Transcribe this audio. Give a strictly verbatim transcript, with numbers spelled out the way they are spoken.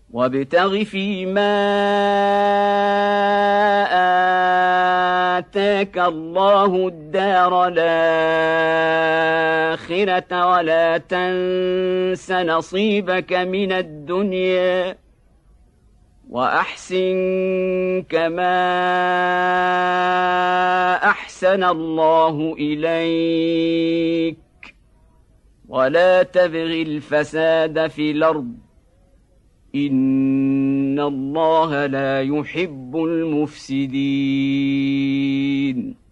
وابتغ فيما آتاك الله الدار الآخرة ولا تنس نصيبك من الدنيا وأحسن كما أحسن الله إليك ولا تبغ الفساد في الأرض إن الله لا يحب المفسدين.